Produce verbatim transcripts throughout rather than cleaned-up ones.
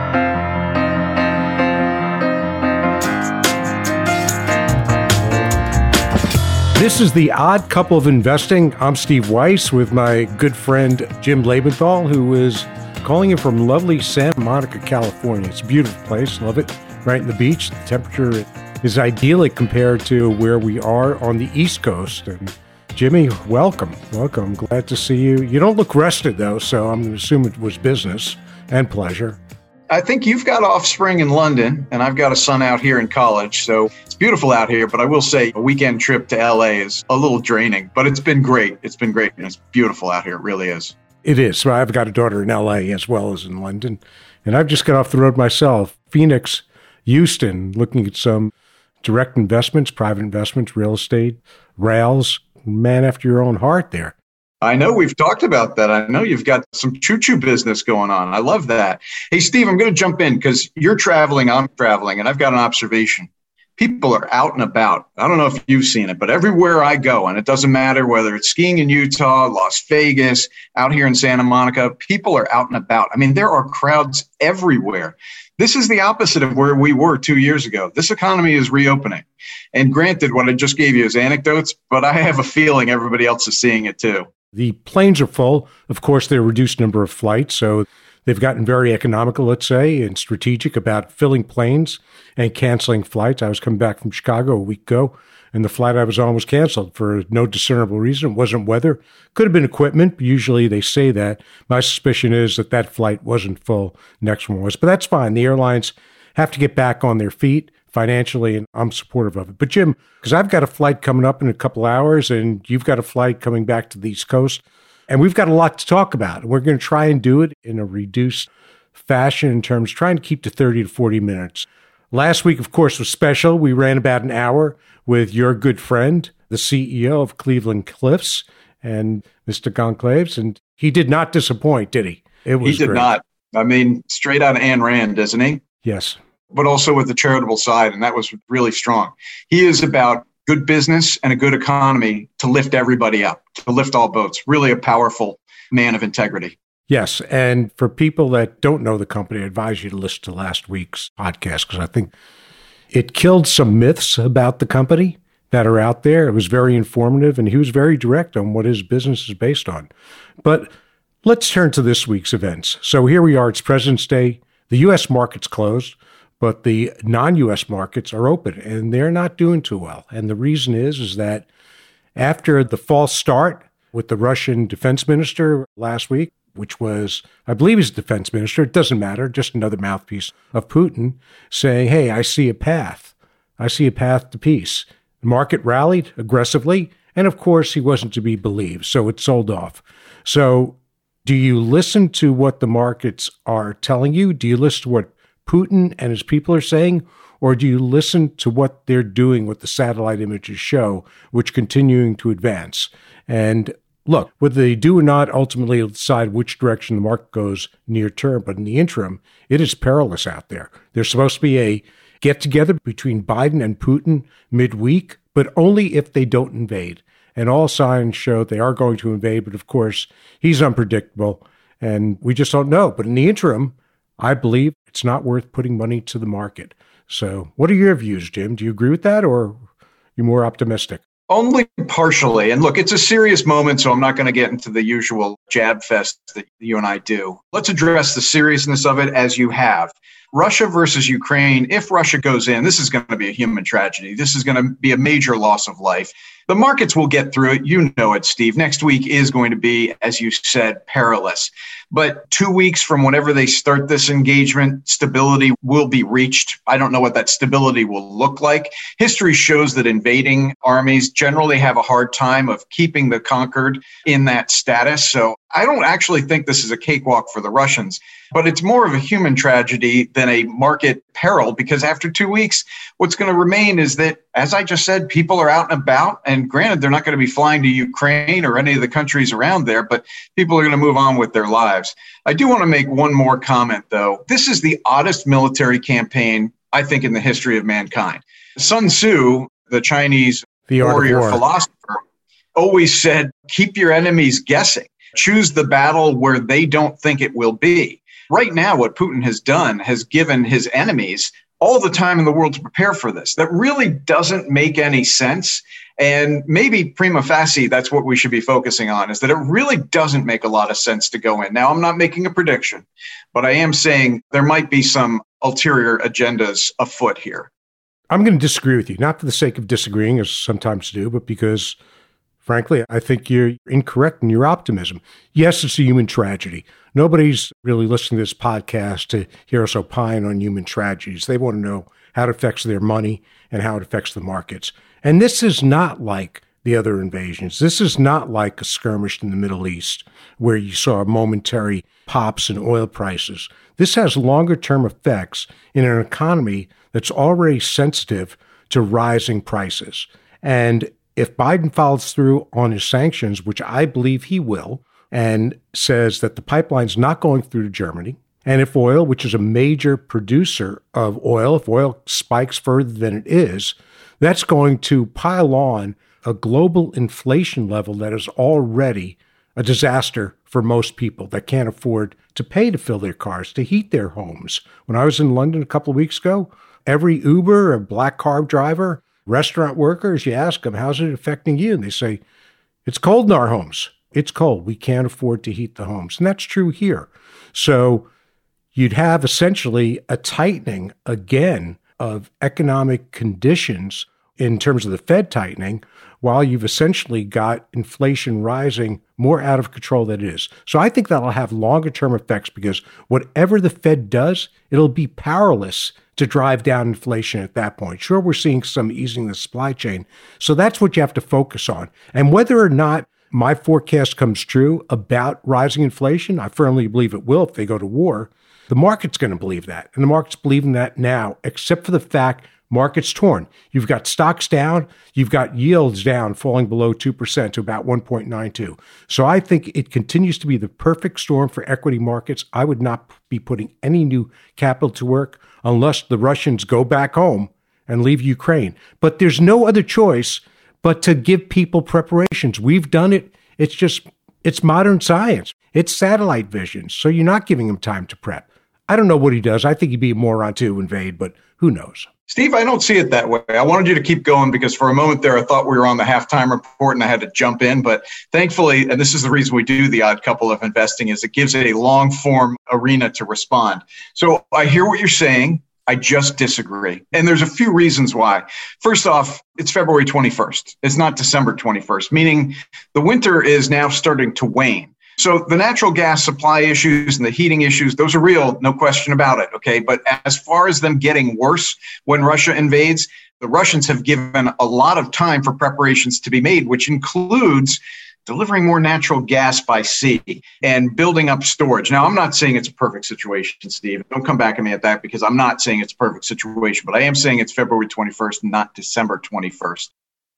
This is The Odd Couple of Investing. I'm Steve Weiss with my good friend Jim Lebenthal, who is calling in from lovely Santa Monica, California. It's a beautiful place. Love it. Right in the beach. The temperature is idyllic compared to where we are on the East Coast. And Jimmy, welcome. Welcome. Glad to see you. You don't look rested, though, so I'm going to assume it was business and pleasure. I think you've got offspring in London, and I've got a son out here in college, so it's beautiful out here. But I will say a weekend trip to L A is a little draining, but it's been great. It's been great, and it's beautiful out here. It really is. It is. So I've got a daughter in L A as well as in London, and I've just got off the road myself. Phoenix, Houston, looking at some direct investments, private investments, real estate, rails. Man after your own heart there. I know we've talked about that. I know you've got some choo-choo business going on. I love that. Hey, Steve, I'm going to jump in because you're traveling, I'm traveling, and I've got an observation. People are out and about. I don't know if you've seen it, but everywhere I go, and it doesn't matter whether it's skiing in Utah, Las Vegas, out here in Santa Monica, people are out and about. I mean, there are crowds everywhere. This is the opposite of where we were two years ago. This economy is reopening. And granted, what I just gave you is anecdotes, but I have a feeling everybody else is seeing it too. The planes are full. Of course, there are a reduced number of flights, so they've gotten very economical, let's say, and strategic about filling planes and canceling flights. I was coming back from Chicago a week ago, and the flight I was on was canceled for no discernible reason. It wasn't weather. Could have been equipment. Usually they say that. My suspicion is that that flight wasn't full. Next one was. But that's fine. The airlines have to get back on their feet financially, and I'm supportive of it. But Jim, because I've got a flight coming up in a couple hours, and you've got a flight coming back to the East Coast, and we've got a lot to talk about. We're going to try and do it in a reduced fashion in terms of trying to keep to thirty to forty minutes. Last week, of course, was special. We ran about an hour with your good friend, the C E O of Cleveland Cliffs, and Mister Goncalves, and he did not disappoint, did he? It was He did great. not. I mean, straight out of Ayn Rand, doesn't he? Yes. But also with the charitable side, and that was really strong. He is about good business and a good economy to lift everybody up, to lift all boats. Really a powerful man of integrity. Yes, and for people that don't know the company, I advise you to listen to last week's podcast because I think it killed some myths about the company that are out there. It was very informative, and he was very direct on what his business is based on. But let's turn to this week's events. So here we are. It's President's Day. The U S market's closed, but the non-U S markets are open, and they're not doing too well. And the reason is, is that after the false start with the Russian defense minister last week, which was, I believe he's the defense minister, it doesn't matter, just another mouthpiece of Putin, saying, hey, I see a path. I see a path to peace. The market rallied aggressively, and of course, he wasn't to be believed, so it sold off. So do you listen to what the markets are telling you? Do you listen to what Putin and his people are saying, or do you listen to what they're doing, what the satellite images show, which continuing to advance? And look, whether they do or not ultimately decide which direction the market goes near term, but in the interim, it is perilous out there. There's supposed to be a get-together between Biden and Putin midweek, but only if they don't invade. And all signs show they are going to invade, but of course, he's unpredictable, and we just don't know. But in the interim, I believe it's not worth putting money to the market. So what are your views, Jim? Do you agree with that, or are you more optimistic? Only partially. And look, it's a serious moment, so I'm not going to get into the usual jab fest that you and I do. Let's address the seriousness of it as you have. Russia versus Ukraine, if Russia goes in, this is going to be a human tragedy. This is going to be a major loss of life. The markets will get through it. You know it, Steve. Next week is going to be, as you said, perilous. But two weeks from whenever they start this engagement, stability will be reached. I don't know what that stability will look like. History shows that invading armies generally have a hard time of keeping the conquered in that status. So I don't actually think this is a cakewalk for the Russians. But it's more of a human tragedy than a market peril, because after two weeks, what's going to remain is that, as I just said, people are out and about. And granted, they're not going to be flying to Ukraine or any of the countries around there, but people are going to move on with their lives. I do want to make one more comment, though. This is the oddest military campaign, I think, in the history of mankind. Sun Tzu, the Chinese the warrior war. philosopher, always said, keep your enemies guessing. Choose the battle where they don't think it will be. Right now, what Putin has done has given his enemies all the time in the world to prepare for this. That really doesn't make any sense. And maybe prima facie, that's what we should be focusing on, is that it really doesn't make a lot of sense to go in. Now, I'm not making a prediction, but I am saying there might be some ulterior agendas afoot here. I'm going to disagree with you, not for the sake of disagreeing, as sometimes do, but because, frankly, I think you're incorrect in your optimism. Yes, it's a human tragedy. Nobody's really listening to this podcast to hear us opine on human tragedies. They want to know how it affects their money and how it affects the markets. And this is not like the other invasions. This is not like a skirmish in the Middle East where you saw momentary pops in oil prices. This has longer-term effects in an economy that's already sensitive to rising prices. And if Biden follows through on his sanctions, which I believe he will, and says that the pipeline's not going through to Germany, and if oil, which is a major producer of oil, if oil spikes further than it is, that's going to pile on a global inflation level that is already a disaster for most people that can't afford to pay to fill their cars, to heat their homes. When I was in London a couple of weeks ago, every Uber, a black car driver, restaurant workers, you ask them, how's it affecting you? And they say, it's cold in our homes. It's cold. We can't afford to heat the homes. And that's true here. So you'd have essentially a tightening again of economic conditions in terms of the Fed tightening, while you've essentially got inflation rising more out of control than it is. So I think that'll have longer term effects because whatever the Fed does, it'll be powerless to drive down inflation at that point. Sure, we're seeing some easing in the supply chain. So that's what you have to focus on. And whether or not my forecast comes true about rising inflation, I firmly believe it will if they go to war, the market's going to believe that. And the market's believing that now, except for the fact market's torn. You've got stocks down. You've got yields down, falling below two percent to about one point nine two. So I think it continues to be the perfect storm for equity markets. I would not be putting any new capital to work unless the Russians go back home and leave Ukraine. But there's no other choice but to give people preparations. We've done it. It's just, it's modern science. It's satellite vision. So you're not giving them time to prep. I don't know what he does. I think he'd be a moron to invade, but who knows? Steve, I don't see it that way. I wanted you to keep going because for a moment there, I thought we were on the halftime report and I had to jump in. But thankfully, and this is the reason we do the Odd Couple of Investing, is it gives it a long form arena to respond. So I hear what you're saying. I just disagree. And there's a few reasons why. First off, it's February twenty-first. It's not December twenty-first, meaning the winter is now starting to wane. So the natural gas supply issues and the heating issues, those are real, no question about it, okay? But as far as them getting worse when Russia invades, the Russians have given a lot of time for preparations to be made, which includes delivering more natural gas by sea and building up storage. Now, I'm not saying it's a perfect situation, Steve. Don't come back at me at that because I'm not saying it's a perfect situation, but I am saying it's February twenty-first, not December twenty-first.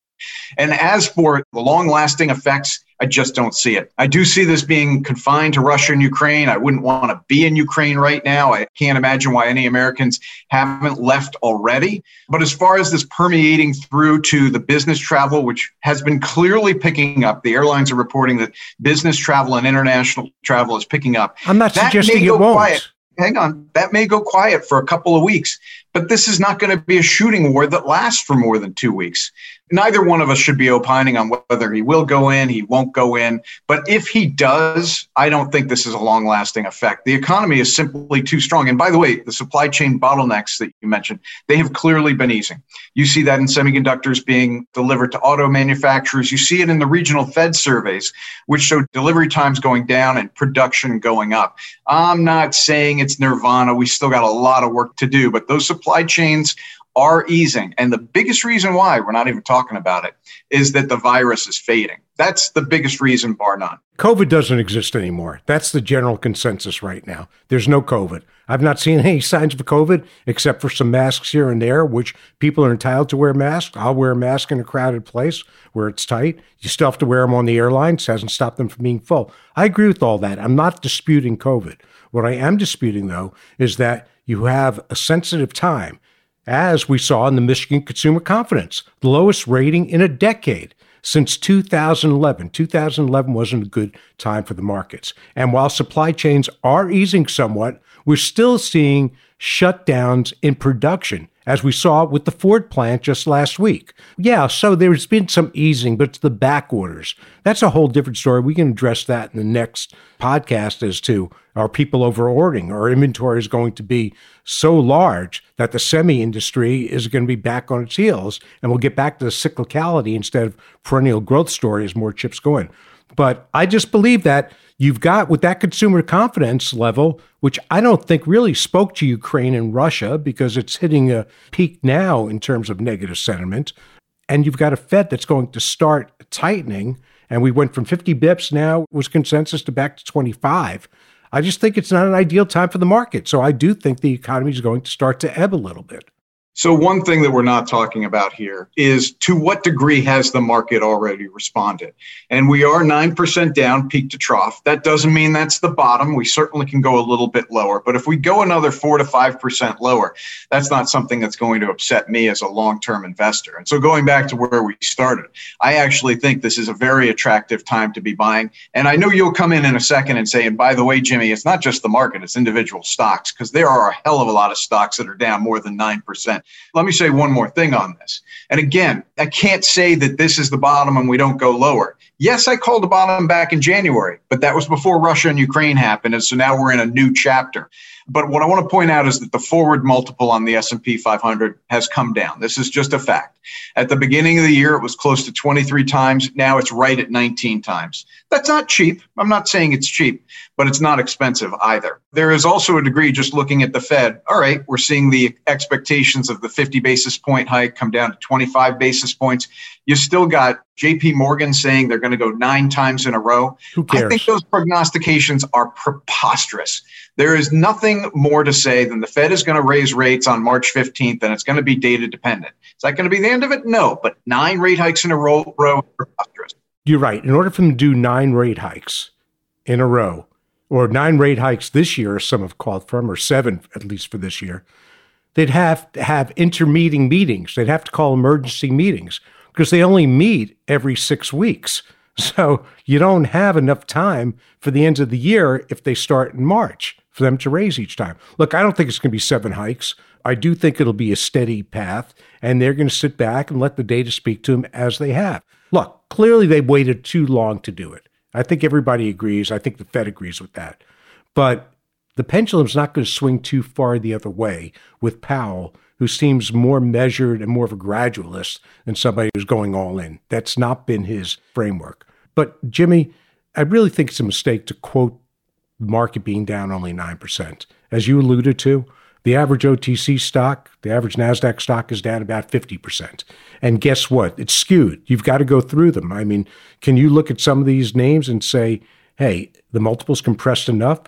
And as for the long-lasting effects, I just don't see it. I do see this being confined to Russia and Ukraine. I wouldn't want to be in Ukraine right now. I can't imagine why any Americans haven't left already. But as far as this permeating through to the business travel, which has been clearly picking up, the airlines are reporting that business travel and international travel is picking up. I'm not suggesting it won't. Quiet. Hang on. That may go quiet for a couple of weeks, but this is not going to be a shooting war that lasts for more than two weeks. Neither one of us should be opining on whether he will go in, he won't go in. But if he does, I don't think this is a long-lasting effect. The economy is simply too strong. And by the way, the supply chain bottlenecks that you mentioned, they have clearly been easing. You see that in semiconductors being delivered to auto manufacturers. You see it in the regional Fed surveys, which show delivery times going down and production going up. I'm not saying it's nirvana. We still got a lot of work to do, but those supply chains are easing. And the biggest reason why we're not even talking about it is that the virus is fading. That's the biggest reason, bar none. COVID doesn't exist anymore. That's the general consensus right now. There's no COVID. I've not seen any signs of COVID except for some masks here and there, which people are entitled to wear masks. I'll wear a mask in a crowded place where it's tight. You still have to wear them on the airlines. It hasn't stopped them from being full. I agree with all that. I'm not disputing COVID. What I am disputing, though, is that you have a sensitive time, as we saw in the Michigan Consumer Confidence, the lowest rating in a decade. since two thousand eleven. two thousand eleven wasn't a good time for the markets. And while supply chains are easing somewhat, we're still seeing shutdowns in production, as we saw with the Ford plant just last week. Yeah, so there's been some easing, but it's the back orders. That's a whole different story. We can address that in the next podcast as to, are people over-ordering? Our inventory is going to be so large that the semi industry is going to be back on its heels, and we'll get back to the cyclicality instead of perennial growth story as more chips go in. But I just believe that you've got, with that consumer confidence level, which I don't think really spoke to Ukraine and Russia because it's hitting a peak now in terms of negative sentiment, and you've got a Fed that's going to start tightening, and we went from fifty bips now was consensus to back to twenty-five. I just think it's not an ideal time for the market. So I do think the economy is going to start to ebb a little bit. So one thing that we're not talking about here is to what degree has the market already responded? And we are nine percent down peak to trough. That doesn't mean that's the bottom. We certainly can go a little bit lower. But if we go another four to five percent lower, that's not something that's going to upset me as a long-term investor. And so going back to where we started, I actually think this is a very attractive time to be buying. And I know you'll come in in a second and say, and by the way, Jimmy, it's not just the market, it's individual stocks, because there are a hell of a lot of stocks that are down more than nine percent. Let me say one more thing on this. And again, I can't say that this is the bottom and we don't go lower. Yes, I called the bottom back in January, but that was before Russia and Ukraine happened. And so now we're in a new chapter. But what I want to point out is that the forward multiple on the S and P five hundred has come down. This is just a fact. At the beginning of the year, it was close to twenty-three times. Now it's right at nineteen times. That's not cheap. I'm not saying it's cheap, but it's not expensive either. There is also a degree, just looking at the Fed. All right, we're seeing the expectations of the fifty basis point hike come down to twenty-five basis points. You still got J P Morgan saying they're going to go nine times in a row. Who cares? I think those prognostications are preposterous. There is nothing more to say than the Fed is going to raise rates on March fifteenth, and it's going to be data dependent. Is that going to be the end of it? No, but nine rate hikes in a row, row is preposterous. You're right. In order for them to do nine rate hikes in a row, or nine rate hikes this year, as some have called for them, or seven at least for this year, they'd have to have intermeeting meetings. They'd have to call emergency meetings because they only meet every six weeks. So you don't have enough time for the end of the year if they start in March for them to raise each time. Look, I don't think it's going to be seven hikes. I do think it'll be a steady path, and they're going to sit back and let the data speak to them as they have. Look, clearly they waited too long to do it. I think everybody agrees. I think the Fed agrees with that. But the pendulum's not going to swing too far the other way with Powell, who seems more measured and more of a gradualist than somebody who's going all in. That's not been his framework. But Jimmy, I really think it's a mistake to quote the market being down only nine percent. As you alluded to, the average O T C stock, the average NASDAQ stock is down about fifty percent. And guess what? It's skewed. You've got to go through them. I mean, can you look at some of these names and say, hey, the multiple's compressed enough?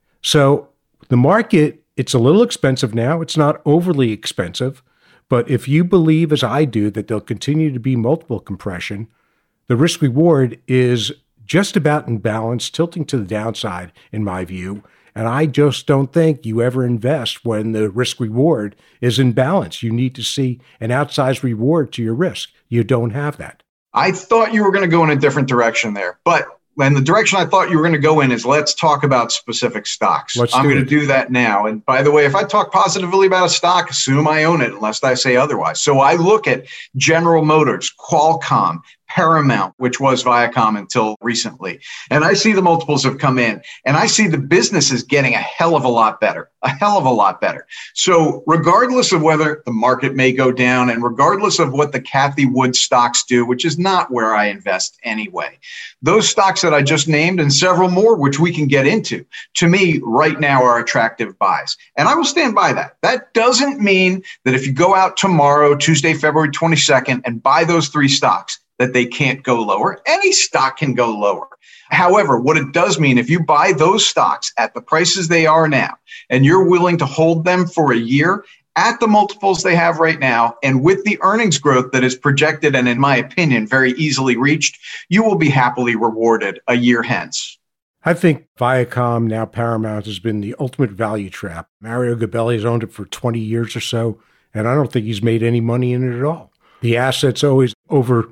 So the market, it's a little expensive now. It's not overly expensive. But if you believe, as I do, that there'll continue to be multiple compression, the risk reward is just about in balance, tilting to the downside, in my view. And I just don't think you ever invest when the risk reward is in balance. You need to see an outsized reward to your risk. You don't have that. I thought you were going to go in a different direction there, but and the direction I thought you were going to go in is let's talk about specific stocks. Let's I'm do going it. to do that now. And by the way, if I talk positively about a stock, assume I own it unless I say otherwise. So I look at General Motors, Qualcomm, Paramount, which was Viacom until recently. And I see the multiples have come in, and I see the business is getting a hell of a lot better, a hell of a lot better. So regardless of whether the market may go down and regardless of what the Cathie Wood stocks do, which is not where I invest anyway, those stocks that I just named and several more, which we can get into, to me right now are attractive buys. And I will stand by that. That doesn't mean that if you go out tomorrow, Tuesday, February twenty-second, and buy those three stocks, that they can't go lower. Any stock can go lower. However, what it does mean, if you buy those stocks at the prices they are now, and you're willing to hold them for a year at the multiples they have right now, and with the earnings growth that is projected and, in my opinion, very easily reached, you will be happily rewarded a year hence. I think Viacom, now Paramount, has been the ultimate value trap. Mario Gabelli has owned it for twenty years or so, and I don't think he's made any money in it at all. The assets always over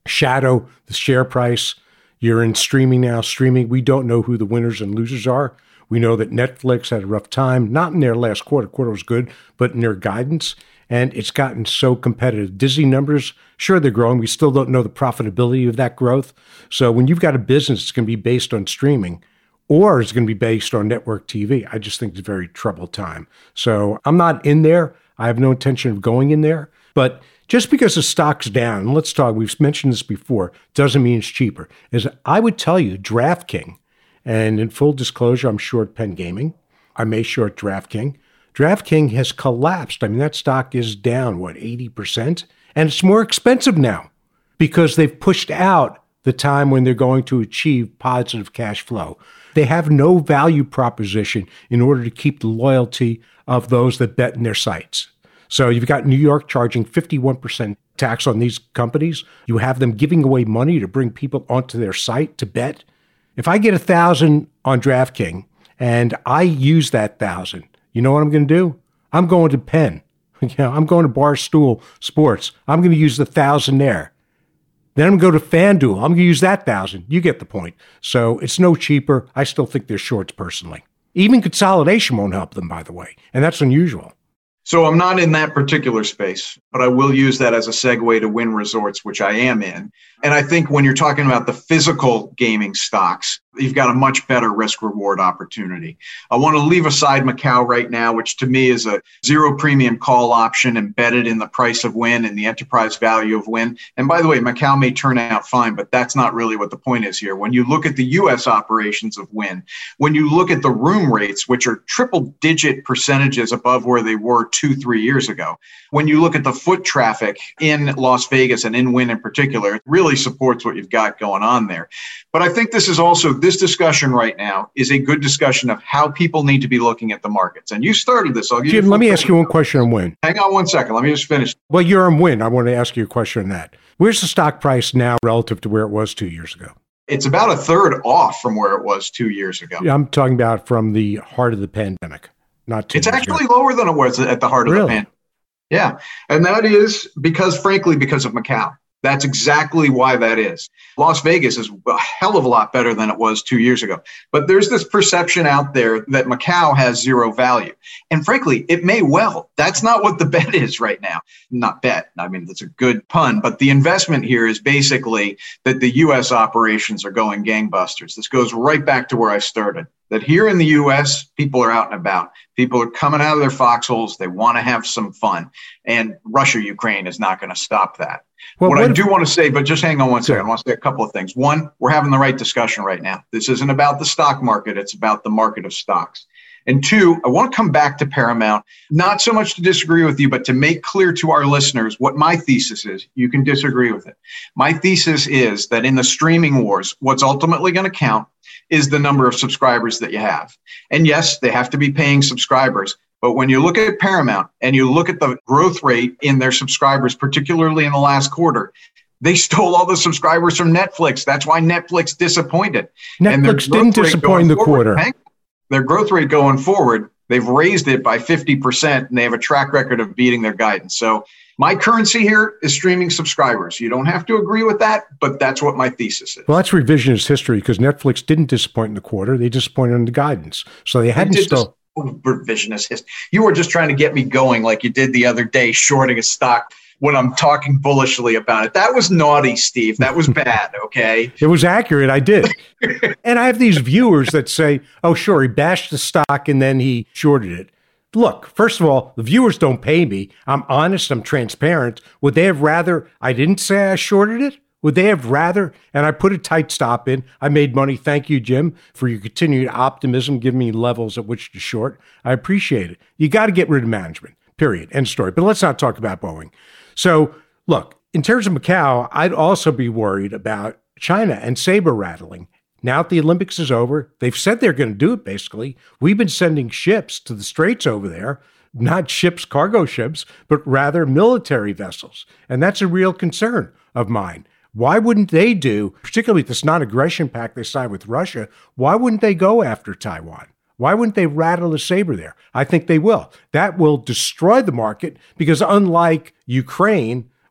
shadow the share price. You're in streaming now. Streaming, we don't know who the winners and losers are. We know that Netflix had a rough time, not in their last quarter. Quarter was good, but in their guidance. And it's gotten so competitive. Disney numbers, sure, they're growing. We still don't know the profitability of that growth. So when you've got a business that's going to be based on streaming, or it's going to be based on network T V, I just think it's a very troubled time. So I'm not in there. I have no intention of going in there. But just because the stock's down, and let's talk, we've mentioned this before, doesn't mean it's cheaper. As I would tell you, DraftKings, and in full disclosure, I'm short Penn Gaming. I may short DraftKings. DraftKings has collapsed. I mean, that stock is down, what, eighty percent? And it's more expensive now because they've pushed out the time when they're going to achieve positive cash flow. They have no value proposition in order to keep the loyalty of those that bet in their sites. So you've got New York charging fifty-one percent tax on these companies. You have them giving away money to bring people onto their site to bet. If I get a thousand on DraftKings and I use that thousand, you know what I'm going to do? I'm going to Penn. You know, I'm going to Barstool Sports. I'm going to use the thousand there. Then I'm going to go to FanDuel. I'm going to use that thousand. You get the point. So it's no cheaper. I still think they're shorts personally. Even consolidation won't help them, by the way. And that's unusual. So I'm not in that particular space, but I will use that as a segue to Wynn Resorts, which I am in. And I think when you're talking about the physical gaming stocks, you've got a much better risk reward opportunity. I want to leave aside Macau right now, which to me is a zero premium call option embedded in the price of Wynn and the enterprise value of Wynn. And by the way, Macau may turn out fine, but that's not really what the point is here. When you look at the U S operations of Wynn, when you look at the room rates, which are triple digit percentages above where they were two, three years ago, when you look at the foot traffic in Las Vegas and in Wynn in particular, it really supports what you've got going on there. But I think this is also, this discussion right now is a good discussion of how people need to be looking at the markets. And you started this. I'll give Jim, you let me ask you one question on Wynn. Hang on one second. Let me just finish. Well, you're on Wynn. I want to ask you a question on that. Where's the stock price now relative to where it was two years ago? It's about a third off from where it was two years ago. Yeah, I'm talking about from the heart of the pandemic, not two It's years actually ago. lower than it was at the heart of Really? the pandemic. Yeah. And that is because, frankly, because of Macau. That's exactly why that is. Las Vegas is a hell of a lot better than it was two years ago. But there's this perception out there that Macau has zero value. And frankly, it may well. That's not what the bet is right now. Not bet. I mean, that's a good pun. But the investment here is basically that the U S operations are going gangbusters. This goes right back to where I started. That here in the U S, people are out and about. People are coming out of their foxholes. They want to have some fun. And Russia, Ukraine is not going to stop that. Well, what, what I do if, want to say, but just hang on one second. I want to say a couple of things. One, we're having the right discussion right now. This isn't about the stock market. It's about the market of stocks. And two, I want to come back to Paramount, not so much to disagree with you, but to make clear to our listeners what my thesis is. You can disagree with it. My thesis is that in the streaming wars, what's ultimately going to count is the number of subscribers that you have. And yes, they have to be paying subscribers. But when you look at Paramount and you look at the growth rate in their subscribers, particularly in the last quarter, they stole all the subscribers from Netflix. That's why Netflix disappointed. Netflix didn't disappoint the quarter. Their growth rate going forward, they've raised it by fifty percent, and they have a track record of beating their guidance. So my currency here is streaming subscribers. You don't have to agree with that, but that's what my thesis is. Well, that's revisionist history because Netflix didn't disappoint in the quarter. They disappointed in the guidance. So they hadn't still... Revisionist history. You were just trying to get me going like you did the other day, shorting a stock when I'm talking bullishly about it. That was naughty, Steve. That was bad, okay? It was accurate. I did. And I have these viewers that say, oh, sure, he bashed the stock and then he shorted it. Look, first of all, the viewers don't pay me. I'm honest. I'm transparent. Would they have rather I didn't say I shorted it? Would they have rather, and I put a tight stop in, I made money. Thank you, Jim, for your continued optimism, giving me levels at which to short. I appreciate it. You got to get rid of management, period, end story. But let's not talk about Boeing. So look, in terms of Macau, I'd also be worried about China and saber rattling. Now that the Olympics is over, they've said they're going to do it, basically. We've been sending ships to the Straits over there, not ships, cargo ships, but rather military vessels. And that's a real concern of mine. Why wouldn't they do, particularly with this non-aggression pact they signed with Russia, why wouldn't they go after Taiwan? Why wouldn't they rattle the saber there? I think they will. That will destroy the market because unlike Ukraine,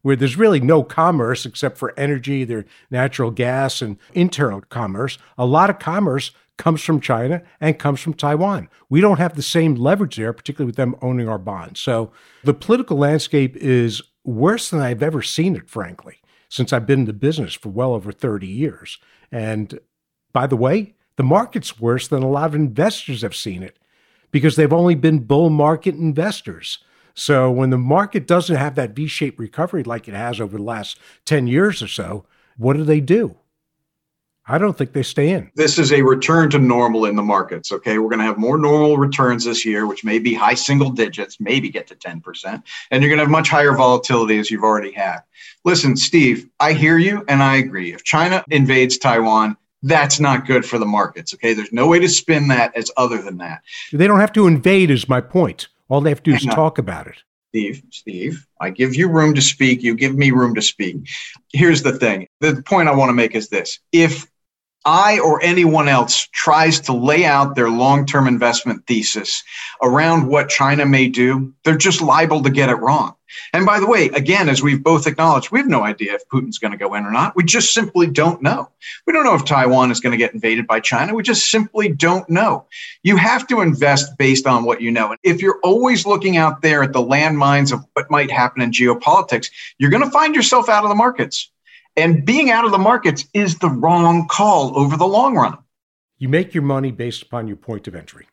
where there's really no commerce except for energy, their natural gas and internal commerce. A lot of commerce comes from China and comes from Taiwan. We don't have the same leverage there, particularly with them owning our bonds. So the political landscape is worse than I've ever seen it, frankly, since I've been in the business for well over thirty years. And by the way, the market's worse than a lot of investors have seen it because they've only been bull market investors. So when the market doesn't have that V-shaped recovery like it has over the last ten years or so, what do they do? I don't think they stay in. This is a return to normal in the markets, okay? We're going to have more normal returns this year, which may be high single digits, maybe get to ten percent. And you're going to have much higher volatility as you've already had. Listen, Steve, I hear you and I agree. If China invades Taiwan, that's not good for the markets, okay? There's no way to spin that as other than that. They don't have to invade is my point. All they have to do is talk about it. Steve, Steve, I give you room to speak. You give me room to speak. Here's the thing. The point I want to make is this. If I or anyone else tries to lay out their long-term investment thesis around what China may do, they're just liable to get it wrong. And by the way, again, as we've both acknowledged, we have no idea if Putin's going to go in or not. We just simply don't know. We don't know if Taiwan is going to get invaded by China. We just simply don't know. You have to invest based on what you know. And if you're always looking out there at the landmines of what might happen in geopolitics, you're going to find yourself out of the markets. And being out of the markets is the wrong call over the long run. You make your money based upon your point of entry.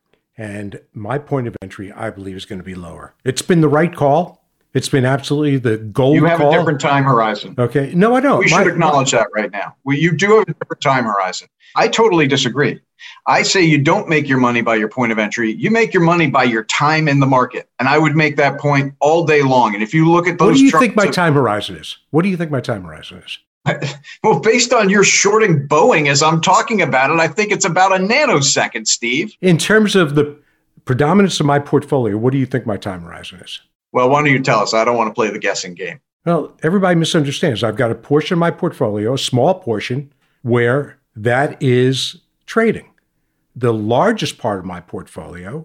And my point of entry, I believe, is going to be lower. It's been the right call. It's been absolutely the gold call. You have call. a different time horizon. Okay. No, I don't. We my, should acknowledge my, that right now. We, you do have a different time horizon. I totally disagree. I say you don't make your money by your point of entry. You make your money by your time in the market. And I would make that point all day long. And if you look at those— What do you think my time horizon is? What do you think my time horizon is? Well, based on your shorting Boeing as I'm talking about it, I think it's about a nanosecond, Steve. In terms of the predominance of my portfolio, what do you think my time horizon is? Well, why don't you tell us? I don't want to play the guessing game. Well, everybody misunderstands. I've got a portion of my portfolio, a small portion, where that is trading. The largest part of my portfolio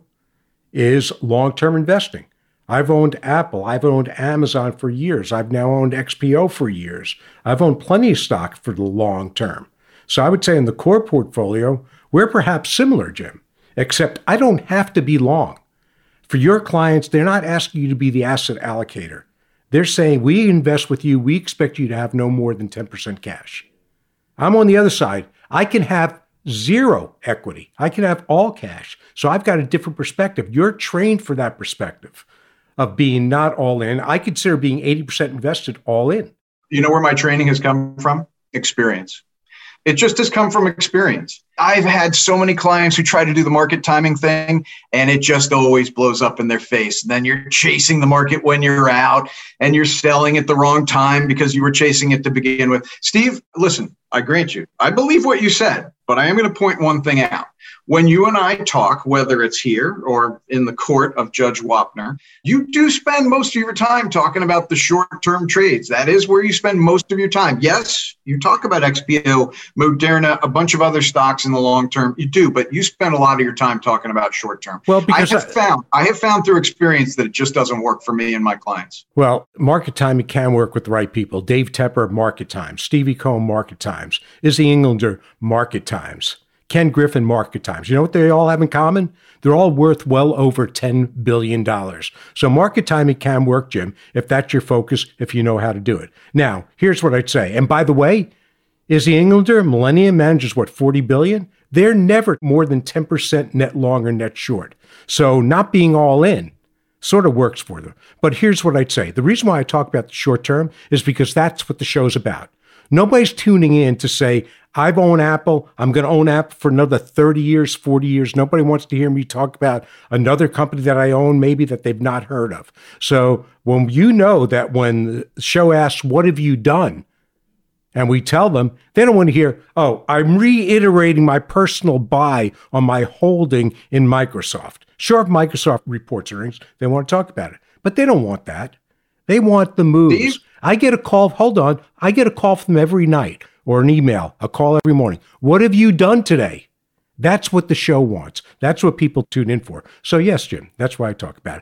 is long-term investing. I've owned Apple. I've owned Amazon for years. I've now owned X P O for years. I've owned plenty of stock for the long term. So I would say in the core portfolio, we're perhaps similar, Jim, except I don't have to be long. For your clients, they're not asking you to be the asset allocator. They're saying, we invest with you. We expect you to have no more than ten percent cash. I'm on the other side. I can have zero equity. I can have all cash. So I've got a different perspective. You're trained for that perspective of being not all in. I consider being eighty percent invested all in. You know where my training has come from? Experience. It just has come from experience. I've had so many clients who try to do the market timing thing, and it just always blows up in their face. And then you're chasing the market when you're out, and you're selling at the wrong time because you were chasing it to begin with. Steve, listen, I grant you, I believe what you said, but I am going to point one thing out. When you and I talk, whether it's here or in the court of Judge Wapner, you do spend most of your time talking about the short-term trades. That is where you spend most of your time. Yes, you talk about X P O, Moderna, a bunch of other stocks in the long term. You do, but you spend a lot of your time talking about short-term. Well, because I have I, found, I have found through experience that it just doesn't work for me and my clients. Well, market timing can work with the right people. Dave Tepper, Market Times. Stevie Cohen, Market Times. Izzy Englander, Market Times. Ken Griffin, Market Times. You know what they all have in common? They're all worth well over ten billion dollars. So market timing can work, Jim, if that's your focus, if you know how to do it. Now, here's what I'd say. And by the way, Izzy Englander, Millennium, manages what, forty billion dollars? They're never more than ten percent net long or net short. So not being all in sort of works for them. But here's what I'd say. The reason why I talk about the short term is because that's what the show's about. Nobody's tuning in to say, I've owned Apple. I'm going to own Apple for another thirty years, forty years. Nobody wants to hear me talk about another company that I own, maybe that they've not heard of. So when you know that when the show asks, what have you done? And we tell them, they don't want to hear, oh, I'm reiterating my personal buy on my holding in Microsoft. Sure, if Microsoft reports earnings, they want to talk about it. But they don't want that. They want the moves. Steve? I get a call, hold on, I get a call from them every night or an email, a call every morning. What have you done today? That's what the show wants. That's what people tune in for. So yes, Jim, that's why I talk about it.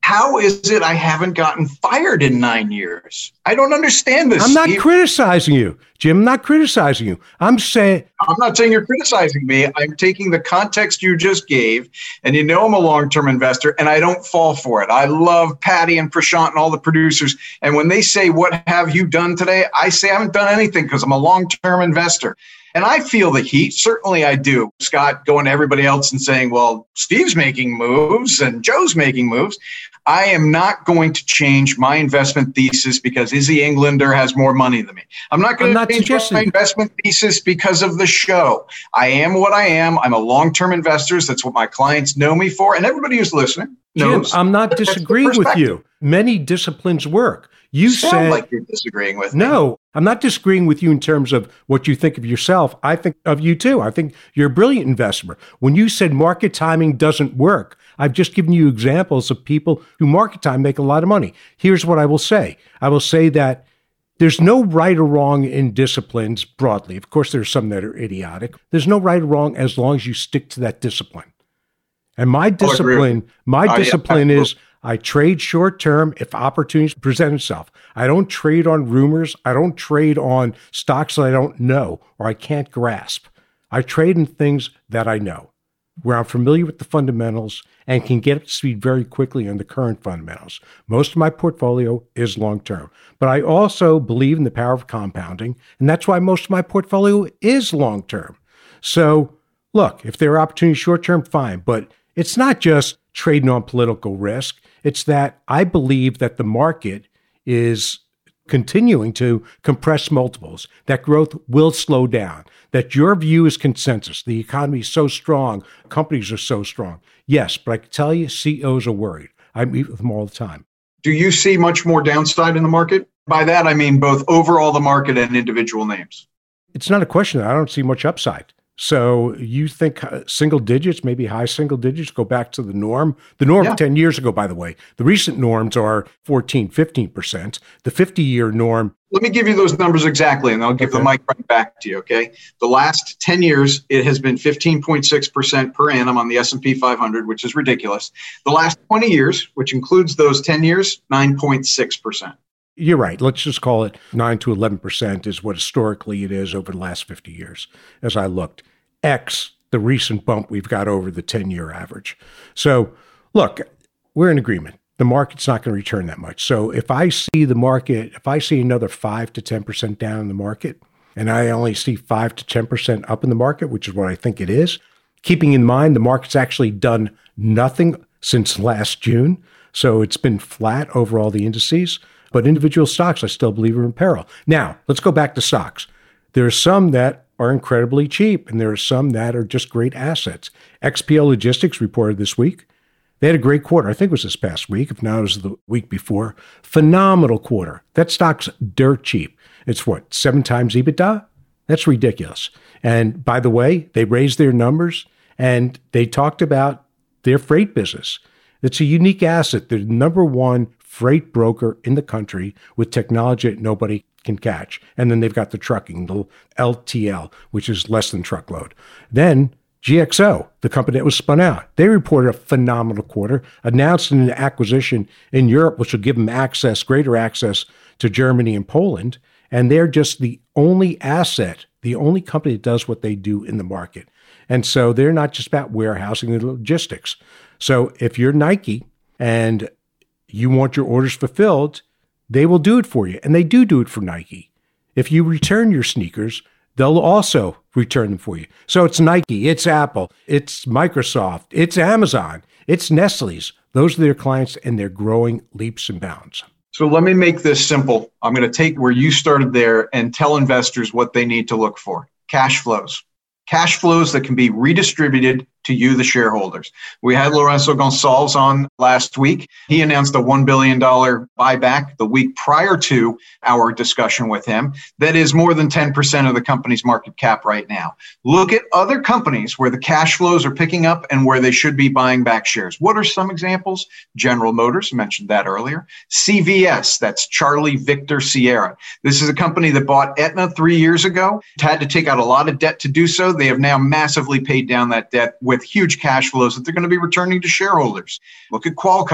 How is it I haven't gotten fired in nine years? I don't understand this. I'm not Steve. criticizing you, Jim. I'm not criticizing you. I'm saying I'm not saying you're criticizing me. I'm taking the context you just gave, and you know I'm a long-term investor, and I don't fall for it. I love Patty and Prashant and all the producers, and when they say, "What have you done today?" I say I haven't done anything because I'm a long-term investor. And I feel the heat. Certainly I do. Scott going to everybody else and saying, well, Steve's making moves and Joe's making moves. I am not going to change my investment thesis because Izzy Englander has more money than me. I'm not going to change my investment thesis because of the show. I am what I am. I'm a long-term investor. That's what my clients know me for. And everybody who's listening knows. Jim, I'm not disagreeing with you. Many disciplines work. You Sound said like you're disagreeing with me. No, I'm not disagreeing with you in terms of what you think of yourself. I think of you too. I think you're a brilliant investor. When you said market timing doesn't work, I've just given you examples of people who market time make a lot of money. Here's what I will say. I will say that there's no right or wrong in disciplines broadly. Of course, there's some that are idiotic. There's no right or wrong as long as you stick to that discipline. And my discipline, my oh, discipline yeah. is I trade short term if opportunities present itself. I don't trade on rumors. I don't trade on stocks that I don't know or I can't grasp. I trade in things that I know, where I'm familiar with the fundamentals and can get up to speed very quickly on the current fundamentals. Most of my portfolio is long term, but I also believe in the power of compounding, and that's why most of my portfolio is long term. So look, if there are opportunities short term, fine, but it's not just trading on political risk. It's that I believe that the market is continuing to compress multiples, that growth will slow down, that your view is consensus. The economy is so strong, companies are so strong. Yes, but I can tell you, C E Os are worried. I meet with them all the time. Do you see much more downside in the market? By that, I mean both overall the market and individual names. It's not a question. I don't see much upside. So you think single digits, maybe high single digits, go back to the norm? The norm yeah. ten years ago, by the way. The recent norms are fourteen, fifteen percent. The fifty-year norm. Let me give you those numbers exactly, and I'll give okay. the mic right back to you, okay? The last ten years, it has been fifteen point six percent per annum on the S and P five hundred, which is ridiculous. The last twenty years, which includes those ten years, nine point six percent. You're right. Let's just call it nine to eleven percent is what historically it is over the last fifty years, as I looked. X, the recent bump we've got over the ten-year average. So, look, we're in agreement. The market's not going to return that much. So if I see the market, if I see another five to ten percent down in the market, and I only see five to ten percent up in the market, which is what I think it is, keeping in mind the market's actually done nothing since last June. So it's been flat over all the indices. But individual stocks, I still believe, are in peril. Now, let's go back to stocks. There are some that are incredibly cheap, and there are some that are just great assets. X P O Logistics reported this week. They had a great quarter. I think it was this past week. If not, it was the week before. Phenomenal quarter. That stock's dirt cheap. It's what, seven times EBITDA? That's ridiculous. And by the way, they raised their numbers, and they talked about their freight business. It's a unique asset. They're the number one freight broker in the country with technology that nobody can catch. And then they've got the trucking, the L T L, which is less than truckload. Then G X O, the company that was spun out, they reported a phenomenal quarter, announced an acquisition in Europe, which will give them access, greater access to Germany and Poland. And they're just the only asset, the only company that does what they do in the market. And so they're not just about warehousing and logistics. So if you're Nike and you want your orders fulfilled, they will do it for you. And they do do it for Nike. If you return your sneakers, they'll also return them for you. So it's Nike, it's Apple, it's Microsoft, it's Amazon, it's Nestle's. Those are their clients, and they're growing leaps and bounds. So let me make this simple. I'm going to take where you started there and tell investors what they need to look for. Cash flows. Cash flows that can be redistributed to you, the shareholders. We had Lorenzo Gonçalves on last week. He announced a one billion dollars buyback the week prior to our discussion with him. That is more than ten percent of the company's market cap right now. Look at other companies where the cash flows are picking up and where they should be buying back shares. What are some examples? General Motors, mentioned that earlier. C V S, that's Charlie Victor Sierra. This is a company that bought Aetna three years ago. It had to take out a lot of debt to do so. They have now massively paid down that debt with huge cash flows that they're going to be returning to shareholders. Look at Qualcomm.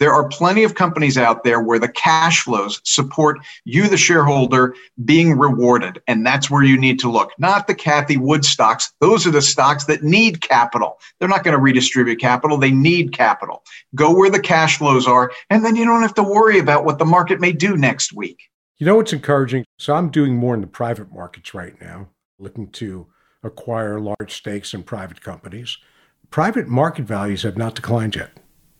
There are plenty of companies out there where the cash flows support you, the shareholder, being rewarded. And that's where you need to look, not the Cathie Wood stocks. Those are the stocks that need capital. They're not going to redistribute capital. They need capital. Go where the cash flows are, and then you don't have to worry about what the market may do next week. You know what's encouraging? So I'm doing more in the private markets right now, looking to acquire large stakes in private companies. Private market values have not declined yet.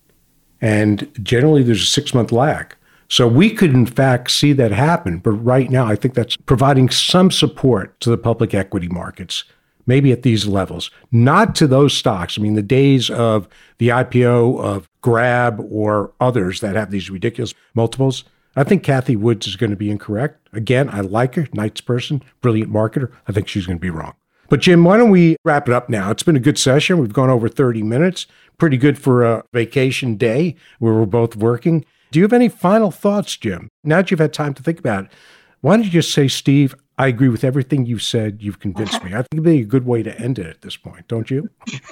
And generally there's a six-month lag. So we could, in fact, see that happen. But right now, I think that's providing some support to the public equity markets, maybe at these levels, not to those stocks. I mean, the days of the I P O of Grab or others that have these ridiculous multiples, I think Cathie Woods is going to be incorrect. Again, I like her, nice person, brilliant marketer. I think she's going to be wrong. But Jim, why don't we wrap it up now? It's been a good session. We've gone over thirty minutes. Pretty good for a vacation day where we're both working. Do you have any final thoughts, Jim? Now that you've had time to think about it, why don't you just say, Steve, I agree with everything you've said. You've convinced me. I think it'd be a good way to end it at this point, don't you?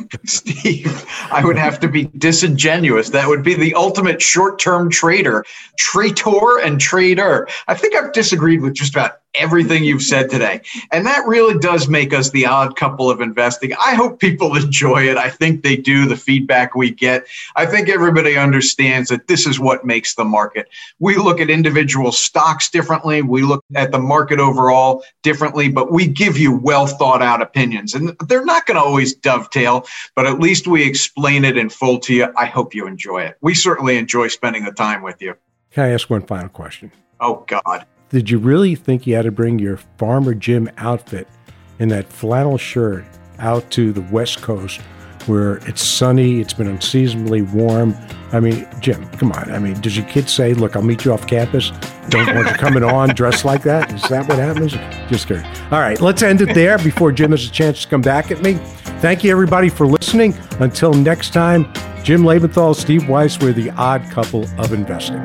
Steve, I would have to be disingenuous. That would be the ultimate short-term trader, traitor and trader. I think I've disagreed with just about everything you've said today. And that really does make us the odd couple of investing. I hope people enjoy it. I think they do, the feedback we get. I think everybody understands that this is what makes the market. We look at individual stocks differently. We look at the market overall differently, but we give you well thought out opinions. And they're not going to always dovetail, but at least we explain it in full to you. I hope you enjoy it. We certainly enjoy spending the time with you. Can I ask one final question? Oh, God. Did you really think you had to bring your Farmer Jim outfit in that flannel shirt out to the West Coast where it's sunny, it's been unseasonably warm? I mean, Jim, come on. I mean, does your kid say, look, I'll meet you off campus? Don't want you coming on dressed like that? Is that what happens? Just kidding. All right, let's end it there before Jim has a chance to come back at me. Thank you, everybody, for listening. Until next time, Jim Lebenthal, Steve Weiss, we're the odd couple of investing.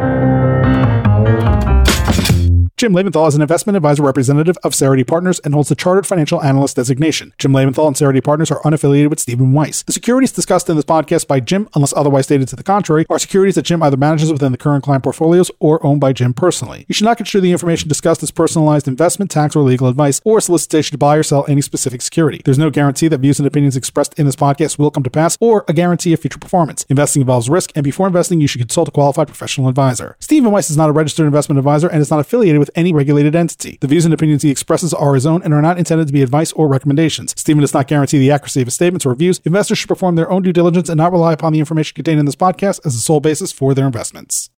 Jim Lebenthal is an investment advisor representative of Cerity Partners and holds the Chartered Financial Analyst designation. Jim Lebenthal and Cerity Partners are unaffiliated with Stephen Weiss. The securities discussed in this podcast by Jim, unless otherwise stated to the contrary, are securities that Jim either manages within the current client portfolios or owned by Jim personally. You should not consider the information discussed as personalized investment, tax, or legal advice, or a solicitation to buy or sell any specific security. There's no guarantee that views and opinions expressed in this podcast will come to pass, or a guarantee of future performance. Investing involves risk, and before investing, you should consult a qualified professional advisor. Stephen Weiss is not a registered investment advisor and is not affiliated with any regulated entity. The views and opinions he expresses are his own and are not intended to be advice or recommendations. Stephen does not guarantee the accuracy of his statements or reviews. Investors should perform their own due diligence and not rely upon the information contained in this podcast as the sole basis for their investments.